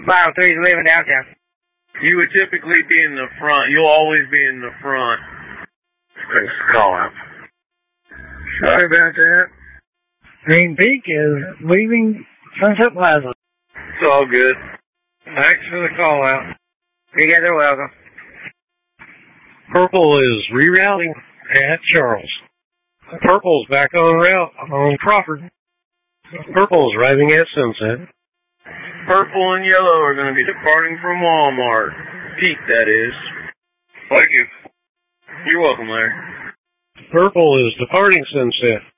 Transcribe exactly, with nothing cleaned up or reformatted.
five oh three is leaving downtown. You would typically be in the front. You'll always be in the front. Thanks for the call out. Sorry about that. Green Peak is leaving Sunset Plaza. It's all good. Thanks for the call out. You guys are welcome. Purple is rerouting at Charles. Purple's back on route on Crawford. Purple's arriving at Sunset. Purple and yellow are going to be departing from Walmart. Peak, that is. Thank you. You're welcome, Larry. Purple is departing Sunset.